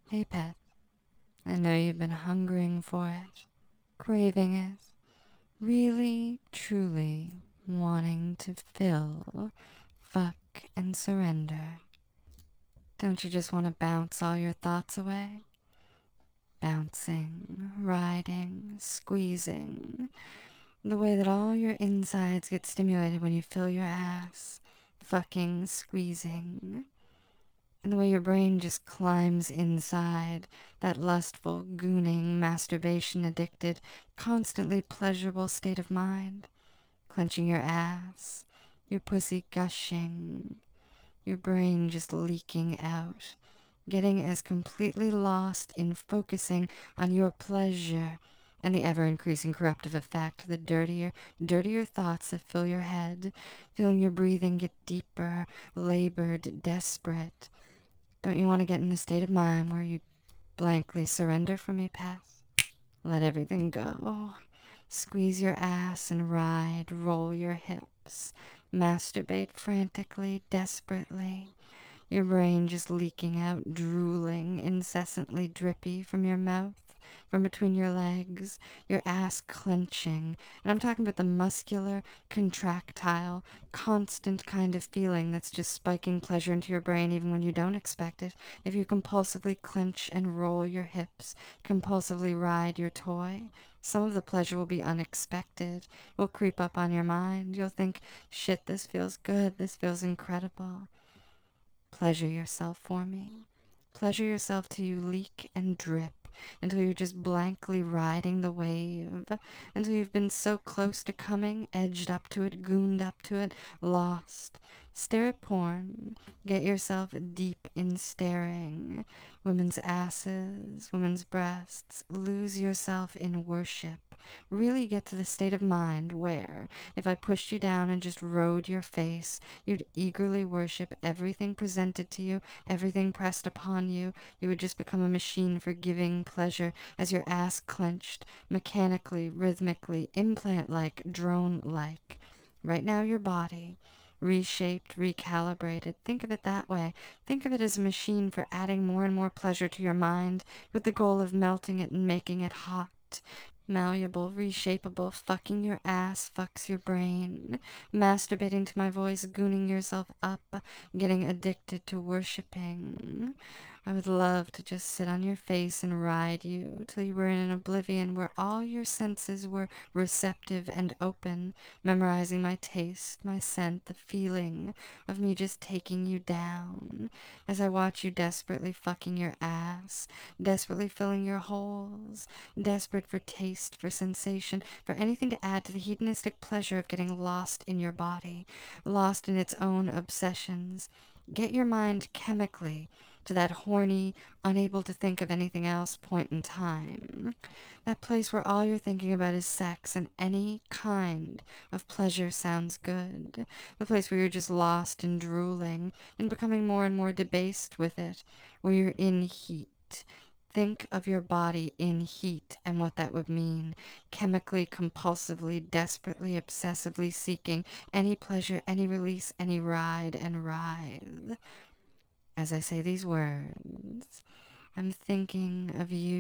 Hey, pet, I know you've been hungering for it, craving it, really, truly wanting to fill, fuck, and surrender. Don't you just want to bounce all your thoughts away? Bouncing, riding, squeezing, the way that all your insides get stimulated when you fill your ass, fucking, squeezing. And the way your brain just climbs inside that lustful, gooning, masturbation addicted, constantly pleasurable state of mind. Clenching your ass, your pussy gushing, your brain just leaking out. Getting as completely lost in focusing on your pleasure and the ever-increasing corruptive effect, the dirtier thoughts that fill your head, feeling your breathing get deeper, labored, desperate. Don't you want to get in a state of mind where you blankly surrender for me, Pat? Let everything go. Squeeze your ass and ride, roll your hips. Masturbate frantically, desperately. Your brain just leaking out, drooling, incessantly drippy from your mouth, from between your legs, your ass clenching. And I'm talking about the muscular, contractile, constant kind of feeling that's just spiking pleasure into your brain even when you don't expect it. If you compulsively clench and roll your hips, compulsively ride your toy, some of the pleasure will be unexpected, will creep up on your mind. You'll think, shit, this feels good, this feels incredible. Pleasure yourself for me. Pleasure yourself till you leak and drip, until you're just blankly riding the wave, until you've been so close to coming, edged up to it, gooned up to it, lost. Stare at porn. Get yourself deep in staring. Women's asses, women's breasts. Lose yourself in worship. Really get to the state of mind where, if I pushed you down and just rode your face, you'd eagerly worship everything presented to you, everything pressed upon you. You would just become a machine for giving pleasure as your ass clenched, mechanically, rhythmically, implant-like, drone-like. Right now, your body, reshaped, recalibrated. Think of it that way. Think of it as a machine for adding more and more pleasure to your mind with the goal of melting it and making it hot. Malleable, reshapeable, fucking your ass fucks your brain. Masturbating to my voice, gooning yourself up, getting addicted to worshipping. I would love to just sit on your face and ride you till you were in an oblivion where all your senses were receptive and open, memorizing my taste, my scent, the feeling of me just taking you down as I watch you desperately fucking your ass, desperately filling your holes, desperate for taste, for sensation, for anything to add to the hedonistic pleasure of getting lost in your body, lost in its own obsessions. Get your mind chemically to that horny, unable to think of anything else point in time. That place where all you're thinking about is sex and any kind of pleasure sounds good. The place where you're just lost and drooling and becoming more and more debased with it, where you're in heat. Think of your body in heat and what that would mean. Chemically, compulsively, desperately, obsessively seeking any pleasure, any release, any ride and writhe. As I say these words, I'm thinking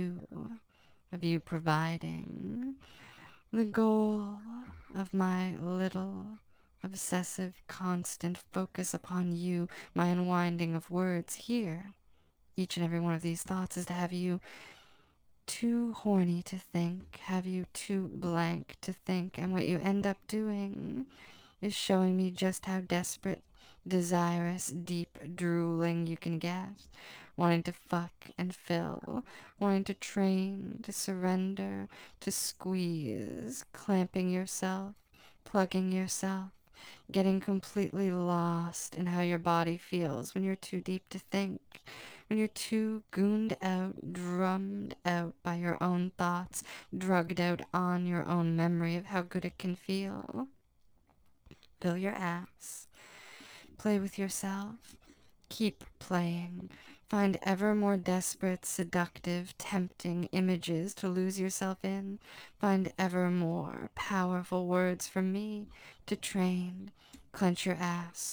of you providing the goal of my little obsessive constant focus upon you, my unwinding of words here. Each and every one of these thoughts is to have you too horny to think, have you too blank to think, and what you end up doing is showing me just how desperate, desirous, deep drooling you can get. Wanting to fuck and fill, wanting to train, to surrender, to squeeze, clamping yourself, plugging yourself, getting completely lost in how your body feels when you're too deep to think, when you're too gooned out, drummed out by your own thoughts, drugged out on your own memory of how good it can feel. Fill your ass. Play with yourself. Keep playing. Find ever more desperate, seductive, tempting images to lose yourself in. Find ever more powerful words from me to train. Clench your ass.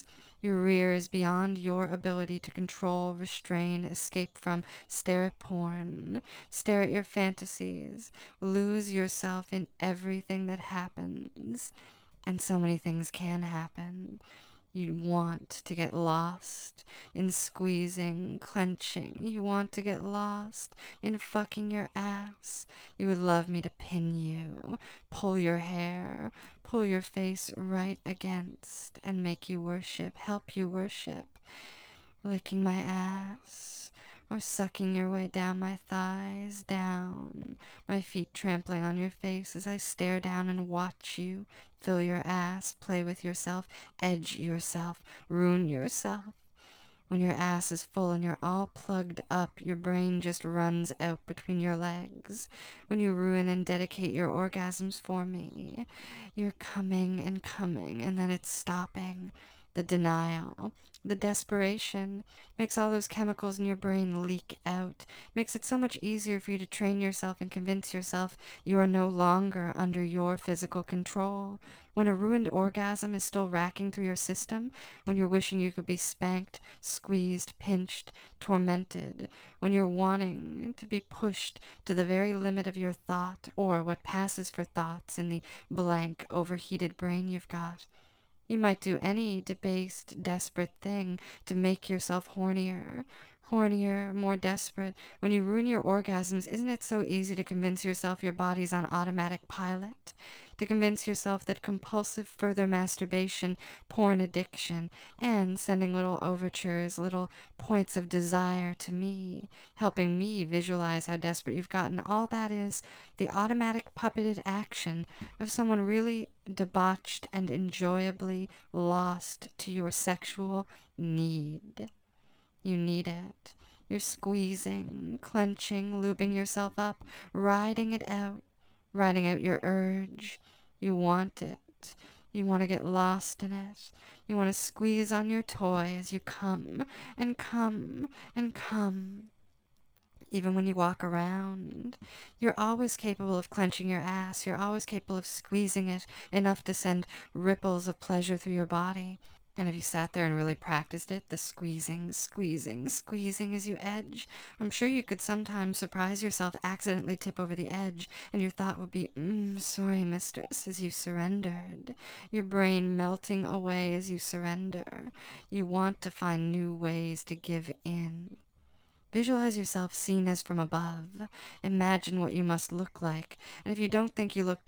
Your rear is beyond your ability to control, restrain, escape from. Stare at porn. Stare at your fantasies. Lose yourself in everything that happens. And so many things can happen. You want to get lost in squeezing, clenching. You want to get lost in fucking your ass. You would love me to pin you, pull your hair, pull your face right against, and make you worship, help you worship. Licking my ass, or sucking your way down my thighs, down, my feet trampling on your face as I stare down and watch you fill your ass, play with yourself, edge yourself, ruin yourself. When your ass is full and you're all plugged up, your brain just runs out between your legs. When you ruin and dedicate your orgasms for me, you're coming and coming, and then it's stopping. The denial, the desperation makes all those chemicals in your brain leak out, makes it so much easier for you to train yourself and convince yourself you are no longer under your physical control. When a ruined orgasm is still racking through your system, when you're wishing you could be spanked, squeezed, pinched, tormented, when you're wanting to be pushed to the very limit of your thought or what passes for thoughts in the blank, overheated brain you've got. You might do any debased, desperate thing to make yourself hornier. Hornier, more desperate. When you ruin your orgasms, isn't it so easy to convince yourself your body's on automatic pilot? To convince yourself that compulsive further masturbation, porn addiction, and sending little overtures, little points of desire to me, helping me visualize how desperate you've gotten, all that is the automatic puppeted action of someone really debauched and enjoyably lost to your sexual need. You need it. You're squeezing, clenching, lubing yourself up, riding out your urge. You want it. You want to get lost in it. You want to squeeze on your toy as you come and come and come. Even when you walk around, you're always capable of clenching your ass. You're always capable of squeezing it enough to send ripples of pleasure through your body. And if you sat there and really practiced it, the squeezing, squeezing, squeezing as you edge, I'm sure you could sometimes surprise yourself, accidentally tip over the edge, and your thought would be, sorry, mistress, as you surrendered. Your brain melting away as you surrender. You want to find new ways to give in. Visualize yourself seen as from above. Imagine what you must look like. And if you don't think you look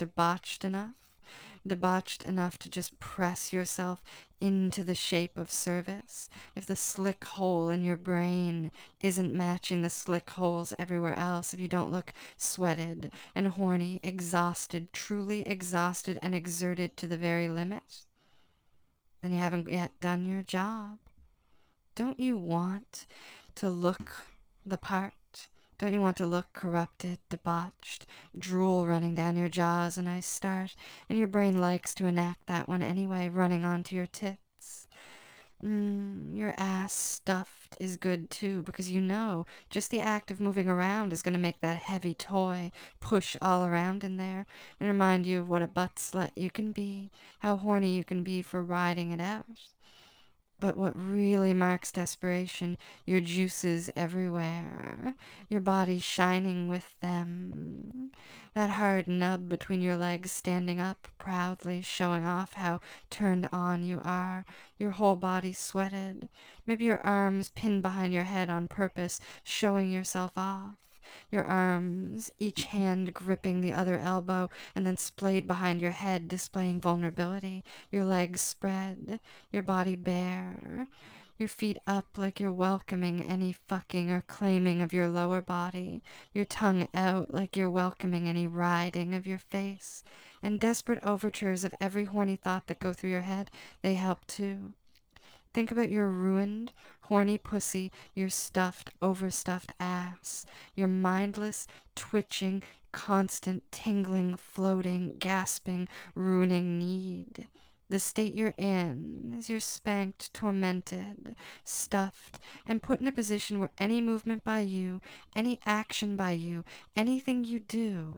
debauched enough to just press yourself into the shape of service, if the slick hole in your brain isn't matching the slick holes everywhere else, if you don't look sweated and horny, exhausted, truly exhausted and exerted to the very limit, then you haven't yet done your job. Don't you want to look the part? Don't you want to look corrupted, debauched, drool running down your jaws when I start? And your brain likes to enact that one anyway, running onto your tits. Your ass stuffed is good too, because you know just the act of moving around is going to make that heavy toy push all around in there and remind you of what a butt slut you can be, how horny you can be for riding it out. But what really marks desperation, your juices everywhere, your body shining with them, that hard nub between your legs standing up proudly, showing off how turned on you are, your whole body sweated, maybe your arms pinned behind your head on purpose, showing yourself off. Your arms, each hand gripping the other elbow, and then splayed behind your head, displaying vulnerability. Your legs spread, your body bare, your feet up like you're welcoming any fucking or claiming of your lower body, your tongue out like you're welcoming any riding of your face, and desperate overtures of every horny thought that go through your head, they help too. Think about your ruined, horny pussy, your stuffed, overstuffed ass, your mindless, twitching, constant, tingling, floating, gasping, ruining need. The state you're in is you're spanked, tormented, stuffed, and put in a position where any movement by you, any action by you, anything you do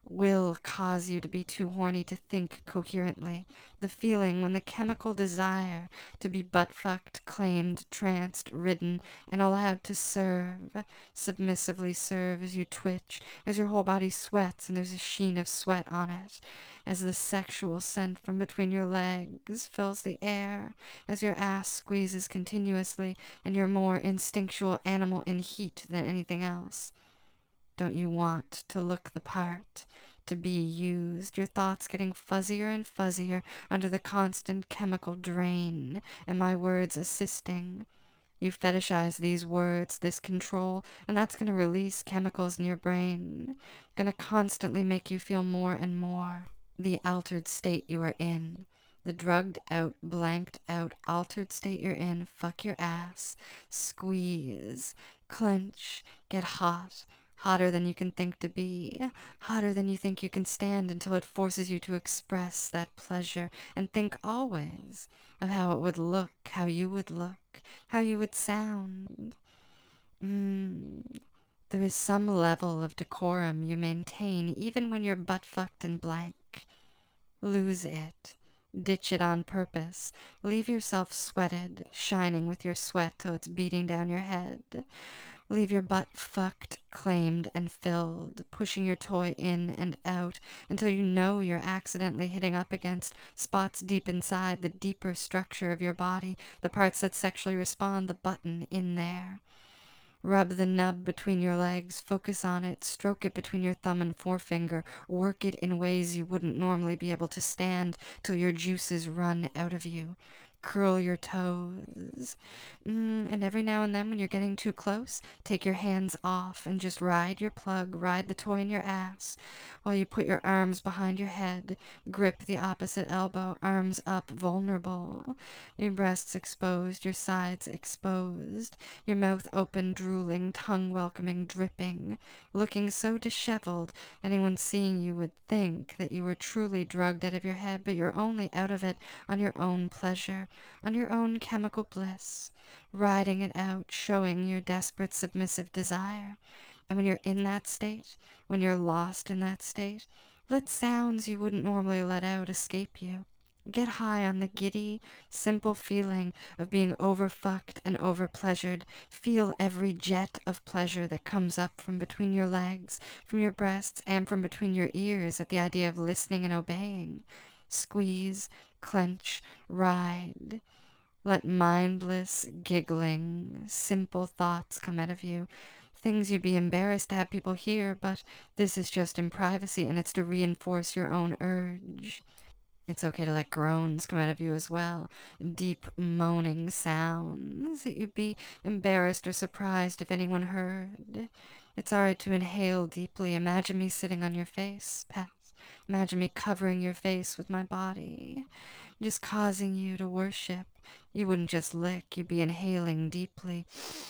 will cause you to be too horny to think coherently. The feeling when the chemical desire to be butt-fucked, claimed, tranced, ridden, and allowed to serve, submissively serve as you twitch, as your whole body sweats and there's a sheen of sweat on it, as the sexual scent from between your legs fills the air, as your ass squeezes continuously, and you're more instinctual animal in heat than anything else. Don't you want to look the part? To be used, your thoughts getting fuzzier and fuzzier under the constant chemical drain, and my words assisting. You fetishize these words, this control, and that's going to release chemicals in your brain. Going to constantly make you feel more and more. The altered state you are in. The drugged out, blanked out, altered state you're in. Fuck your ass. Squeeze. Clench. Get hot. Hotter than you can think to be. Hotter than you think you can stand until it forces you to express that pleasure and think always of how it would look, how you would look, how you would sound. There is some level of decorum you maintain even when you're butt-fucked and blank. Lose it. Ditch it on purpose. Leave yourself sweated, shining with your sweat till it's beating down your head. Leave your butt fucked, claimed, and filled, pushing your toy in and out until you know you're accidentally hitting up against spots deep inside the deeper structure of your body, the parts that sexually respond, the button in there. Rub the nub between your legs, focus on it, stroke it between your thumb and forefinger, work it in ways you wouldn't normally be able to stand till your juices run out of you. Curl your toes. And every now and then when you're getting too close, take your hands off and just ride your plug, ride the toy in your ass, while you put your arms behind your head, grip the opposite elbow, arms up, vulnerable, your breasts exposed, your sides exposed, your mouth open, drooling, tongue welcoming, dripping, looking so disheveled anyone seeing you would think that you were truly drugged out of your head, but you're only out of it on your own pleasure, on your own chemical bliss, riding it out, showing your desperate submissive desire. And when you're in that state, when you're lost in that state, let sounds you wouldn't normally let out escape you. Get high on the giddy, simple feeling of being overfucked and overpleasured. Feel every jet of pleasure that comes up from between your legs, from your breasts, and from between your ears at the idea of listening and obeying. Squeeze, clench, ride. Let mindless, giggling, simple thoughts come out of you. Things you'd be embarrassed to have people hear, but this is just in privacy and it's to reinforce your own urge. It's okay to let groans come out of you as well. Deep moaning sounds that you'd be embarrassed or surprised if anyone heard. It's alright to inhale deeply. Imagine me sitting on your face, pet. Imagine me covering your face with my body, just causing you to worship. You wouldn't just lick, you'd be inhaling deeply,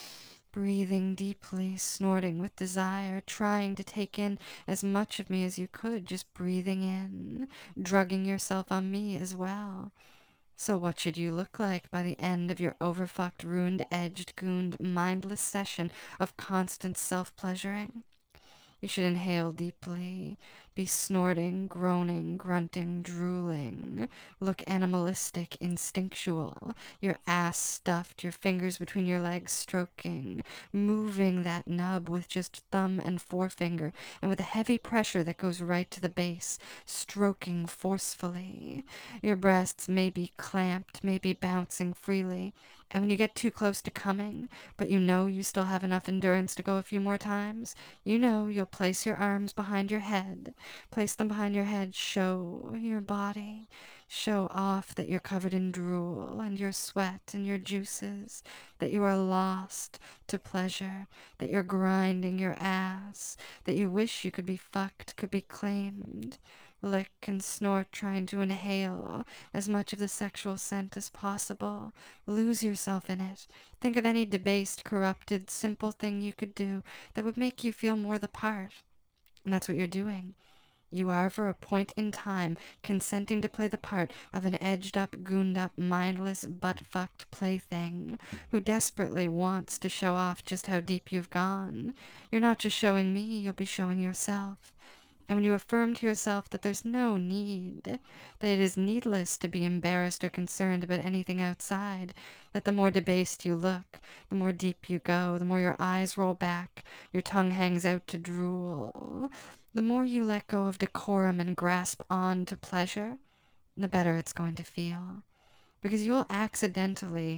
breathing deeply, snorting with desire, trying to take in as much of me as you could, just breathing in, drugging yourself on me as well. So what should you look like by the end of your overfucked, ruined, edged, gooned, mindless session of constant self-pleasuring? You should inhale deeply, be snorting, groaning, grunting, drooling, look animalistic, instinctual, your ass stuffed, your fingers between your legs stroking, moving that nub with just thumb and forefinger, and with a heavy pressure that goes right to the base, stroking forcefully. Your breasts may be clamped, may be bouncing freely, and when you get too close to coming, but you know you still have enough endurance to go a few more times, you know you'll place your arms behind your head. Place them behind your head. Show your body. Show off that you're covered in drool and your sweat and your juices. That you are lost to pleasure. That you're grinding your ass. That you wish you could be fucked, could be claimed. Lick and snort, trying to inhale as much of the sexual scent as possible. Lose yourself in it. Think of any debased, corrupted, simple thing you could do that would make you feel more the part. And that's what you're doing. You are, for a point in time, consenting to play the part of an edged-up, gooned-up, mindless, butt-fucked plaything who desperately wants to show off just how deep you've gone. You're not just showing me, you'll be showing yourself. And when you affirm to yourself that there's no need, that it is needless to be embarrassed or concerned about anything outside, that the more debased you look, the more deep you go, the more your eyes roll back, your tongue hangs out to drool, the more you let go of decorum and grasp on to pleasure, the better it's going to feel. Because you'll accidentally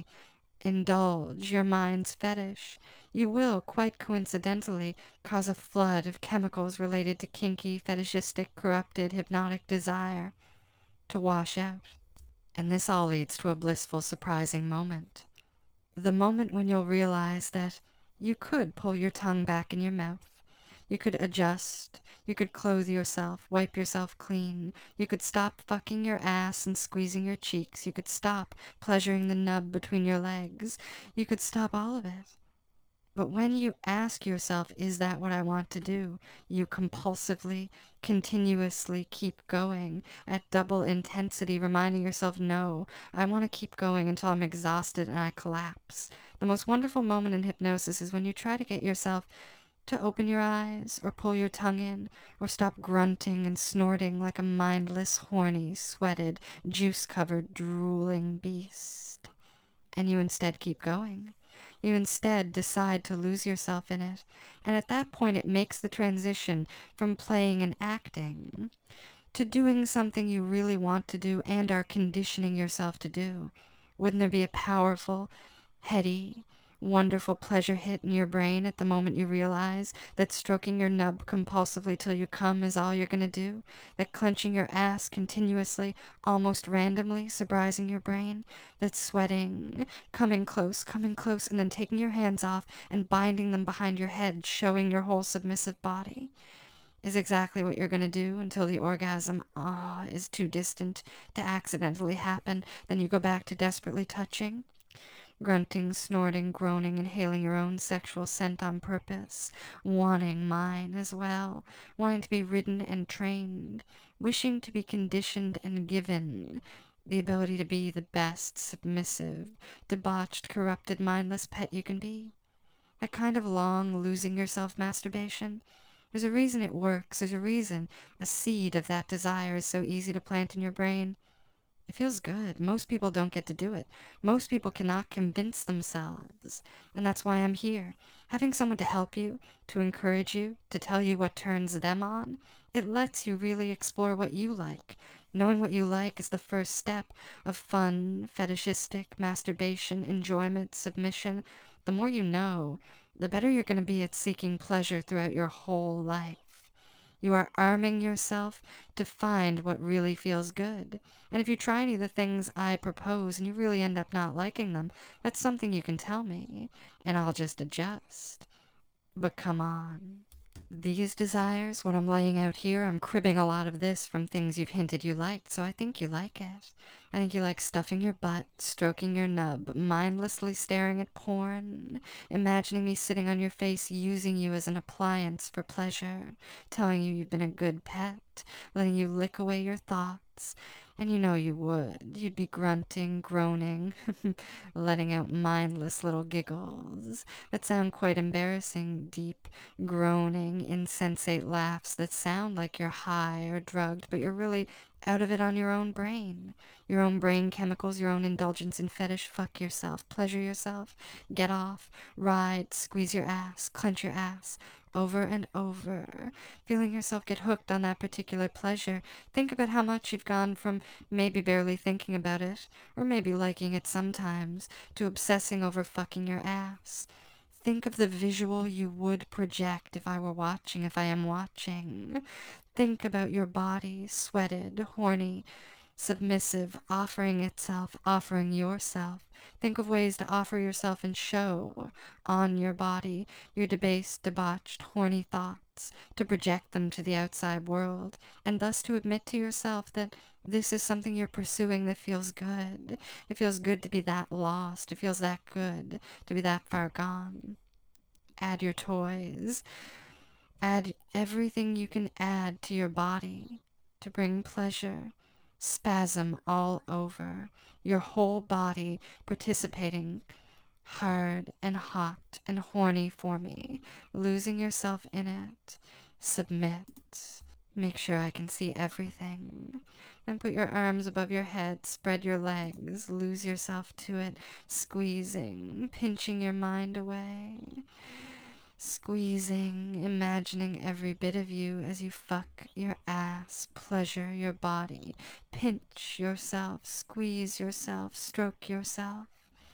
indulge your mind's fetish. You will, quite coincidentally, cause a flood of chemicals related to kinky, fetishistic, corrupted, hypnotic desire to wash out. And this all leads to a blissful, surprising moment. The moment when you'll realize that you could pull your tongue back in your mouth. You could adjust. You could clothe yourself, wipe yourself clean. You could stop fucking your ass and squeezing your cheeks. You could stop pleasuring the nub between your legs. You could stop all of it. But when you ask yourself, is that what I want to do? You compulsively, continuously keep going at double intensity, reminding yourself, no, I want to keep going until I'm exhausted and I collapse. The most wonderful moment in hypnosis is when you try to get yourself to open your eyes or pull your tongue in or stop grunting and snorting like a mindless, horny, sweated, juice-covered, drooling beast. And you instead keep going. You instead decide to lose yourself in it. And at that point, it makes the transition from playing and acting to doing something you really want to do and are conditioning yourself to do. Wouldn't there be a powerful, heady, wonderful pleasure hit in your brain at the moment you realize that stroking your nub compulsively till you come is all you're gonna do? That clenching your ass continuously, almost randomly, surprising your brain? That sweating, coming close, and then taking your hands off and binding them behind your head, showing your whole submissive body? Is exactly what you're going to do until the orgasm is too distant to accidentally happen. Then you go back to desperately touching, grunting, snorting, groaning, inhaling your own sexual scent on purpose, wanting mine as well, wanting to be ridden and trained, wishing to be conditioned and given the ability to be the best, submissive, debauched, corrupted, mindless pet you can be. That kind of long, losing yourself masturbation. There's a reason it works. There's a reason a seed of that desire is so easy to plant in your brain. It feels good. Most people don't get to do it. Most people cannot convince themselves. And that's why I'm here. Having someone to help you, to encourage you, to tell you what turns them on, it lets you really explore what you like. Knowing what you like is the first step of fun, fetishistic, masturbation, enjoyment, submission. The more you know, the better you're going to be at seeking pleasure throughout your whole life. You are arming yourself to find what really feels good. And if you try any of the things I propose and you really end up not liking them, that's something you can tell me, and I'll just adjust. But come on. These desires, what I'm laying out here, I'm cribbing a lot of this from things you've hinted you liked, so I think you like it. I think you like stuffing your butt, stroking your nub, mindlessly staring at porn, imagining me sitting on your face, using you as an appliance for pleasure, telling you you've been a good pet, letting you lick away your thoughts. And you know you would. You'd be grunting, groaning, letting out mindless little giggles that sound quite embarrassing, deep, groaning, insensate laughs that sound like you're high or drugged, but you're really out of it on your own brain. Your own brain chemicals, your own indulgence in fetish. Fuck yourself, pleasure yourself, get off, ride, squeeze your ass, clench your ass, over and over, feeling yourself get hooked on that particular pleasure. Think about how much you've gone from maybe barely thinking about it, or maybe liking it sometimes, to obsessing over fucking your ass. Think of the visual you would project if I were watching, if I am watching. Think about your body, sweated, horny, submissive, offering itself, offering yourself. Think of ways to offer yourself and show on your body your debased, debauched, horny thoughts, to project them to the outside world, and thus to admit to yourself that this is something you're pursuing that feels good. It feels good to be that lost. It feels that good to be that far gone. Add your toys. Add everything you can add to your body to bring pleasure. Spasm all over. Your whole body participating hard and hot and horny for me. Losing yourself in it. Submit. Make sure I can see everything. Then put your arms above your head, spread your legs, lose yourself to it, squeezing, pinching your mind away. Squeezing, imagining every bit of you as you fuck your ass, pleasure your body, pinch yourself, squeeze yourself, stroke yourself,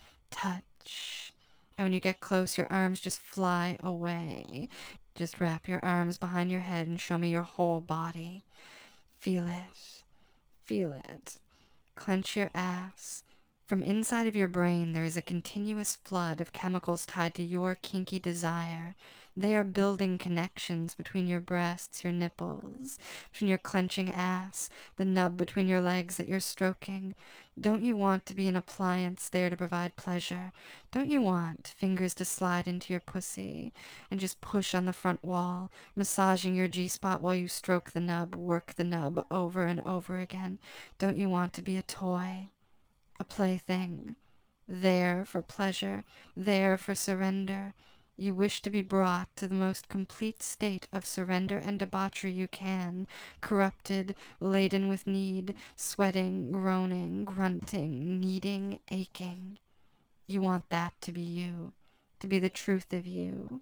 touch. And when you get close, your arms just fly away. Just wrap your arms behind your head and show me your whole body. Feel it. Feel it. Clench your ass. From inside of your brain, there is a continuous flood of chemicals tied to your kinky desire. They are building connections between your breasts, your nipples, between your clenching ass, the nub between your legs that you're stroking. Don't you want to be an appliance there to provide pleasure? Don't you want fingers to slide into your pussy and just push on the front wall, massaging your G-spot while you stroke the nub, work the nub over and over again? Don't you want to be a toy? A plaything, there for pleasure, there for surrender. You wish to be brought to the most complete state of surrender and debauchery you can, corrupted, laden with need, sweating, groaning, grunting, needing, aching. You want that to be you, to be the truth of you.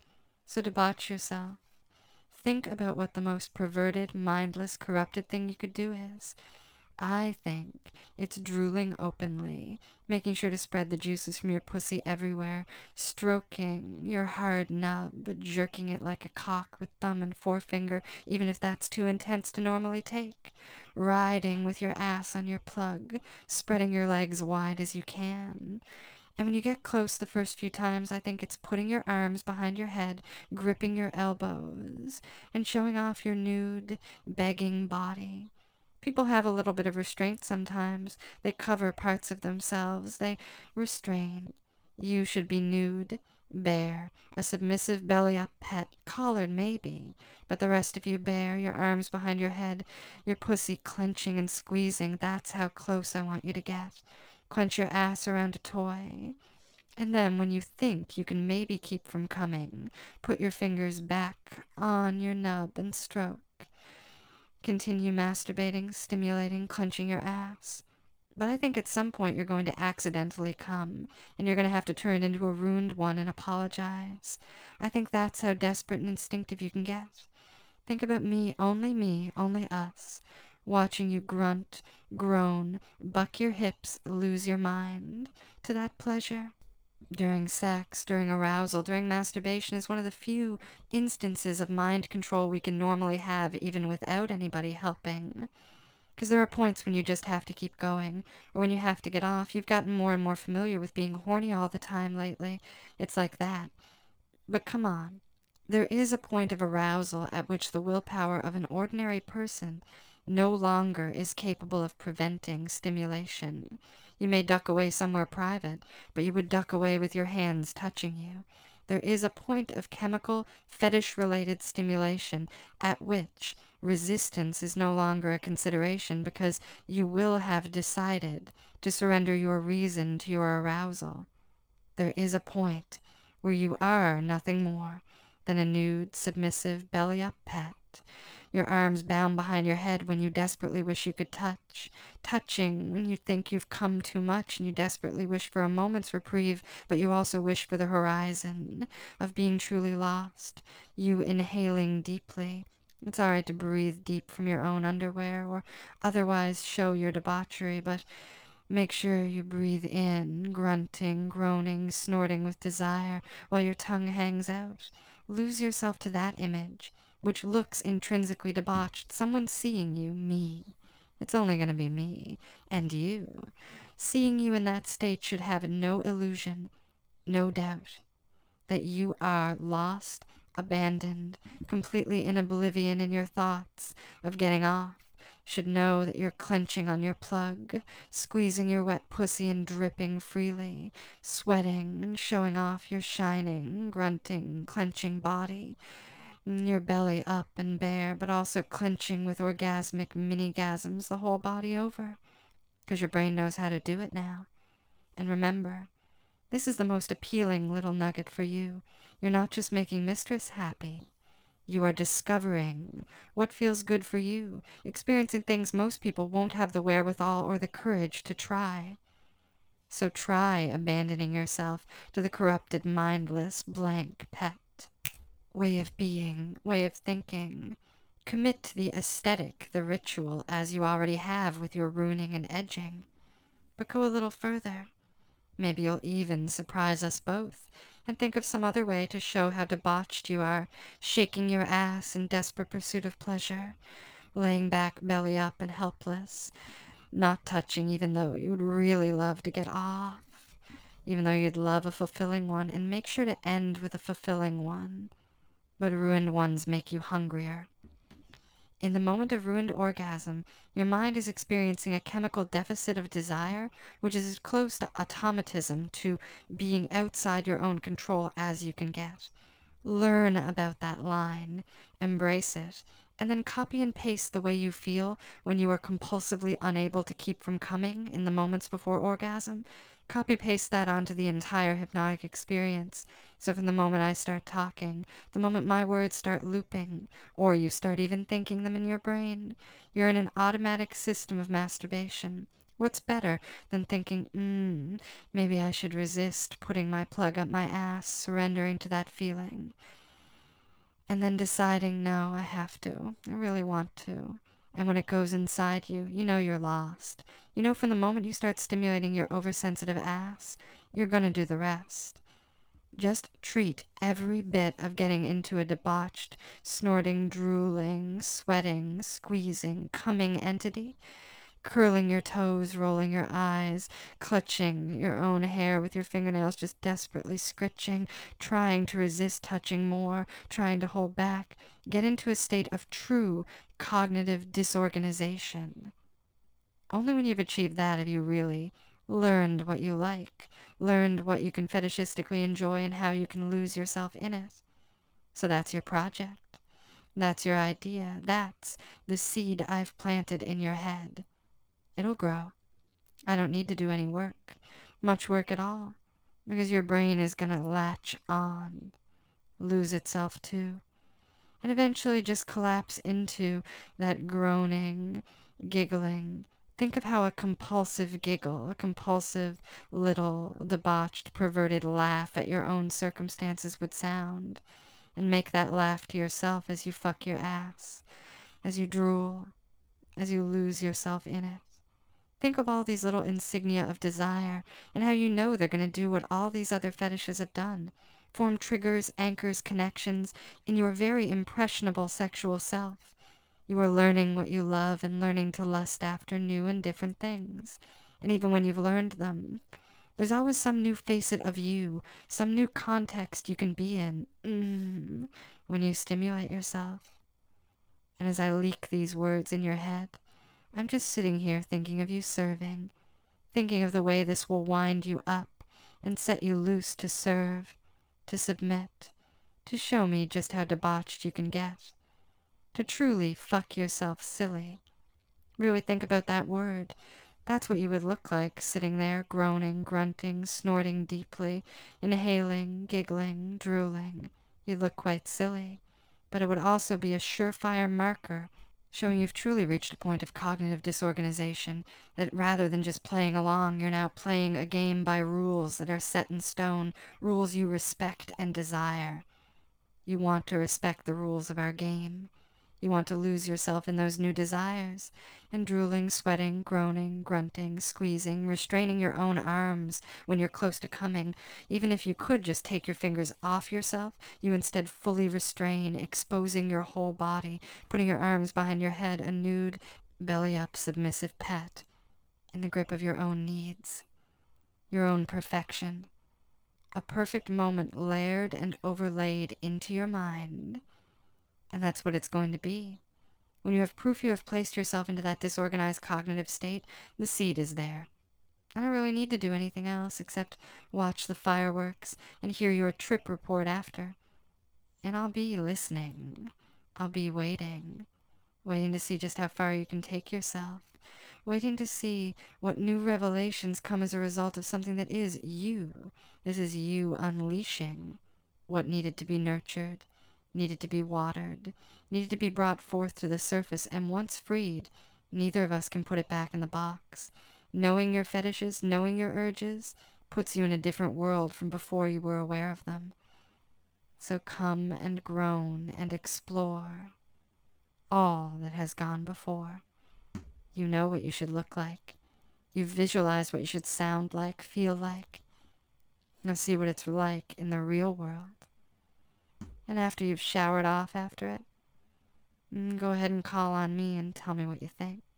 So debauch yourself. Think about what the most perverted, mindless, corrupted thing you could do is. I think it's drooling openly, making sure to spread the juices from your pussy everywhere, stroking your hard nub, jerking it like a cock with thumb and forefinger, even if that's too intense to normally take, riding with your ass on your plug, spreading your legs wide as you can. And when you get close the first few times, I think it's putting your arms behind your head, gripping your elbows, and showing off your nude, begging body. People have a little bit of restraint sometimes. They cover parts of themselves. They restrain. You should be nude, bare, a submissive belly-up pet, collared maybe, but the rest of you bare, your arms behind your head, your pussy clenching and squeezing. That's how close I want you to get. Clench your ass around a toy. And then, when you think you can maybe keep from coming, put your fingers back on your nub and stroke. Continue masturbating, stimulating, clenching your ass. But I think at some point you're going to accidentally come, and you're going to have to turn into a ruined one and apologize. I think that's how desperate and instinctive you can get. Think about me, only us, watching you grunt, groan, buck your hips, lose your mind to that pleasure. During sex, during arousal, during masturbation is one of the few instances of mind control we can normally have even without anybody helping. Because there are points when you just have to keep going, or when you have to get off. You've gotten more and more familiar with being horny all the time lately. It's like that. But come on. There is a point of arousal at which the willpower of an ordinary person no longer is capable of preventing stimulation. You may duck away somewhere private, but you would duck away with your hands touching you. There is a point of chemical, fetish-related stimulation at which resistance is no longer a consideration because you will have decided to surrender your reason to your arousal. There is a point where you are nothing more than a nude, submissive, belly-up pet, your arms bound behind your head when you desperately wish you could touch, touching when you think you've come too much and you desperately wish for a moment's reprieve, but you also wish for the horizon of being truly lost, you inhaling deeply. It's all right to breathe deep from your own underwear or otherwise show your debauchery, but make sure you breathe in, grunting, groaning, snorting with desire, while your tongue hangs out. Lose yourself to that image, which looks intrinsically debauched. Someone seeing you, me. It's only going to be me. And you. Seeing you in that state should have no illusion, no doubt, that you are lost, abandoned, completely in oblivion in your thoughts of getting off. Should know that you're clenching on your plug, squeezing your wet pussy and dripping freely, sweating and showing off your shining, grunting, clenching body, your belly up and bare, but also clenching with orgasmic mini-gasms the whole body over, because your brain knows how to do it now. And remember, this is the most appealing little nugget for you. You're not just making Mistress happy. You are discovering what feels good for you, experiencing things most people won't have the wherewithal or the courage to try. So try abandoning yourself to the corrupted, mindless, blank pet. Way of being, way of thinking. Commit to the aesthetic, the ritual, as you already have with your runing and edging. But go a little further. Maybe you'll even surprise us both and think of some other way to show how debauched you are, shaking your ass in desperate pursuit of pleasure, laying back belly up and helpless, not touching even though you'd really love to get off, even though you'd love a fulfilling one, and make sure to end with a fulfilling one. But ruined ones make you hungrier. In the moment of ruined orgasm, your mind is experiencing a chemical deficit of desire, which is as close to automatism, to being outside your own control as you can get. Learn about that line, embrace it, and then copy and paste the way you feel when you are compulsively unable to keep from coming in the moments before orgasm. Copy paste that onto the entire hypnotic experience. So from the moment I start talking, the moment my words start looping, or you start even thinking them in your brain, you're in an automatic system of masturbation. What's better than thinking, maybe I should resist putting my plug up my ass, surrendering to that feeling, and then deciding, no, I have to. I really want to. And when it goes inside you, you know you're lost. You know from the moment you start stimulating your oversensitive ass, you're gonna do the rest. Just treat every bit of getting into a debauched, snorting, drooling, sweating, squeezing, coming entity, curling your toes, rolling your eyes, clutching your own hair with your fingernails, just desperately scritching, trying to resist touching more, trying to hold back. Get into a state of true cognitive disorganization. Only when you've achieved that have you really learned what you like, learned what you can fetishistically enjoy and how you can lose yourself in it. So that's your project. That's your idea. That's the seed I've planted in your head. It'll grow. I don't need to do any work, much work at all, because your brain is gonna latch on, lose itself too, and eventually just collapse into that groaning, giggling. Think of how a compulsive giggle, a compulsive little debauched, perverted laugh at your own circumstances would sound, and make that laugh to yourself as you fuck your ass, as you drool, as you lose yourself in it. Think of all these little insignia of desire and how you know they're going to do what all these other fetishes have done. Form triggers, anchors, connections in your very impressionable sexual self. You are learning what you love and learning to lust after new and different things. And even when you've learned them, there's always some new facet of you, some new context you can be in when you stimulate yourself. And as I leak these words in your head, I'm just sitting here thinking of you serving, thinking of the way this will wind you up and set you loose to serve, to submit, to show me just how debauched you can get, to truly fuck yourself silly. Really think about that word. That's what you would look like, sitting there, groaning, grunting, snorting deeply, inhaling, giggling, drooling. You'd look quite silly, but it would also be a surefire marker showing you've truly reached a point of cognitive disorganization, that rather than just playing along, you're now playing a game by rules that are set in stone, rules you respect and desire. You want to respect the rules of our game. You want to lose yourself in those new desires, and drooling, sweating, groaning, grunting, squeezing, restraining your own arms when you're close to coming. Even if you could just take your fingers off yourself, you instead fully restrain, exposing your whole body, putting your arms behind your head, a nude, belly-up, submissive pet, in the grip of your own needs, your own perfection. A perfect moment layered and overlaid into your mind. And that's what it's going to be. When you have proof you have placed yourself into that disorganized cognitive state, the seed is there. I don't really need to do anything else except watch the fireworks and hear your trip report after. And I'll be listening. I'll be waiting. Waiting to see just how far you can take yourself. Waiting to see what new revelations come as a result of something that is you. This is you unleashing what needed to be nurtured needed to be watered, needed to be brought forth to the surface, and once freed, neither of us can put it back in the box. Knowing your fetishes, knowing your urges, puts you in a different world from before you were aware of them. So come and groan and explore all that has gone before. You know what you should look like. You visualize what you should sound like, feel like. Now see what it's like in the real world. And after you've showered off after it, go ahead and call on me and tell me what you think.